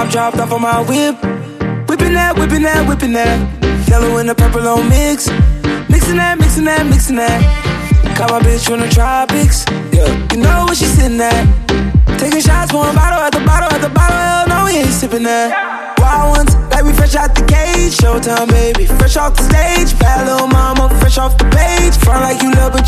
top dropped off on my whip. Whipping that, whipping that, whipping that. Yellow and the purple on mix. Mixing that, mixing that, mixing that. Caught my bitch from the tropics. Yeah, you know where she sitting at. Taking shots, pouring bottle at the bottle at the bottle. Hell no, we ain't sipping that. Wild ones, like we fresh out the cage. Showtime, baby, fresh off the stage. Bad little mama, fresh off the page. Front like you love, but